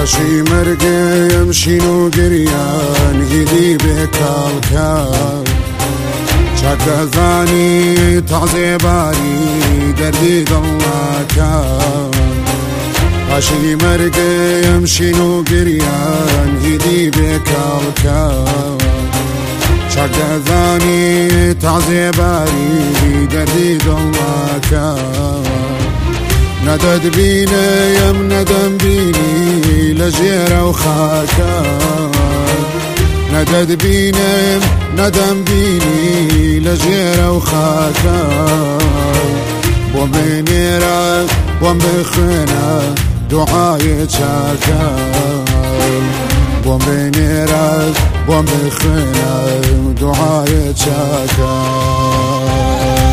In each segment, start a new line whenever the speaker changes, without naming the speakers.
باشی مرگم شینو گریان هیدی بکالکان چک دزانی تازه باری دردی دلاکان باشی مرگم شینو گریان هیدی بکالکان چک دزانی تازه باری دردی دلاکان ندد بینیم ندم بینی لجیر و خاکان ندد بینیم ندم بینی لجیر و خاکان بوم بینیرا بوم بخنا دعای چاکان بوم بینیرا بوم بخنا دعای چاکان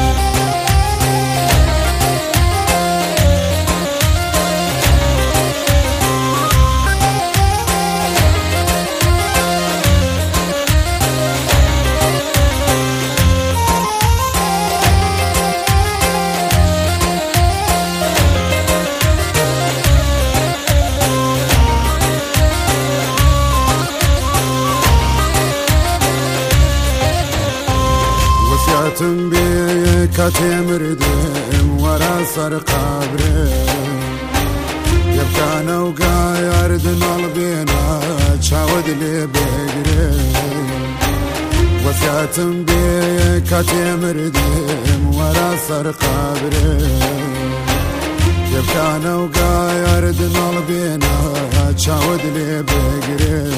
وفياتم بيك مردم ورا صار قبري يبقى انا وقاير دنال بينا تشاود لي بقري وفياتم بيك مردم ورا صار قبري يبقى انا وقاير دنال بينا تشاود لي بقري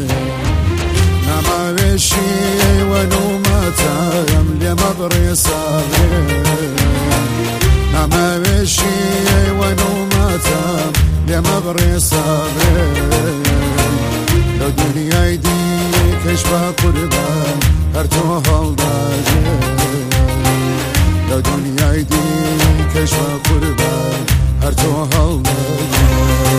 نما بشي ونومتا يملي مبري صابري نما بشي ونومتا يمبري صابري لو دنيا يديك اشبه قربان هرتو هالداجي لو دنيا يديك اشبه قربان هرتو هالداجي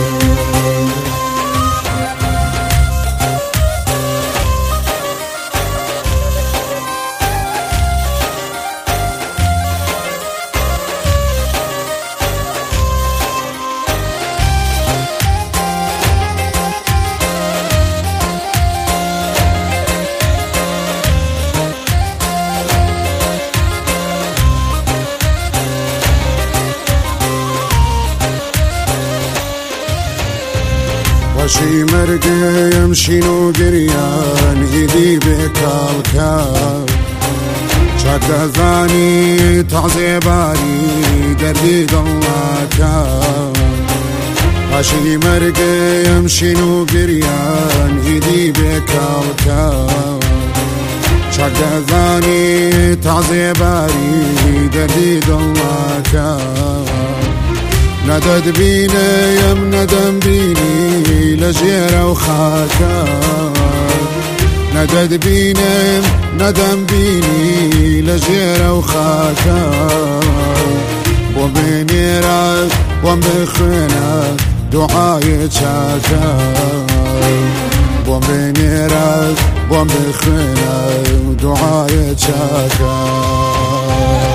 باشی مرگم شینو گریان هیدی بکالکان چک دزانی تازه باری دردی دلاکان باشی مرگم شینو گریان هیدی بکالکان چک دزانی تازه باری دردی دلاکان ندد بینیم ندم بینی لجیر و خاکان ندد بینیم ندم بینی لجیر و خاکان بوم بینیرا بوم بخنا دعای چاکان بوم بینیرا بوم بخنا دعای چاکان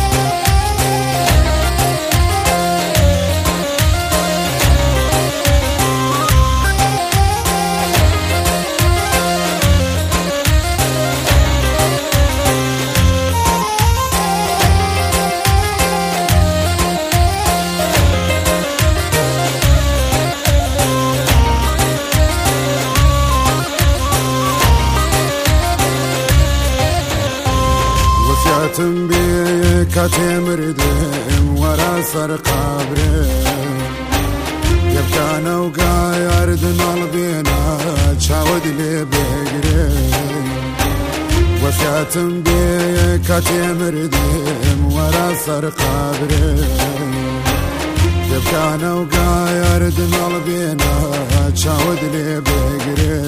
وفياتم بيك مردم ورا صار قبري يبقى انا وقاير دنال بينا تشاود لي بقري وفياتم بيك مردم ورا صار قبري يبقى انا وقاير دنال بينا تشاود لي بقري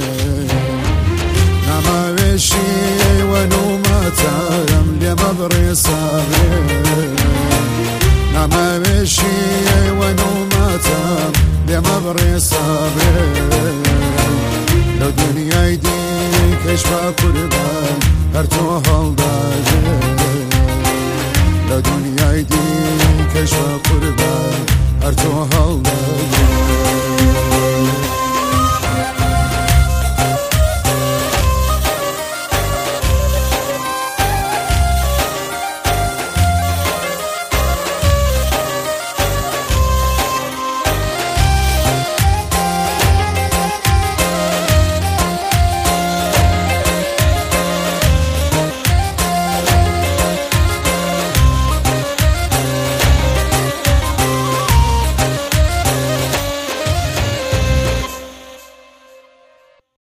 نما بشي ونومتا يملي مبري صابري نما بشي ونومتا يمبري صابري لو دنيا يديك اشبه قربان هرتو هالداجي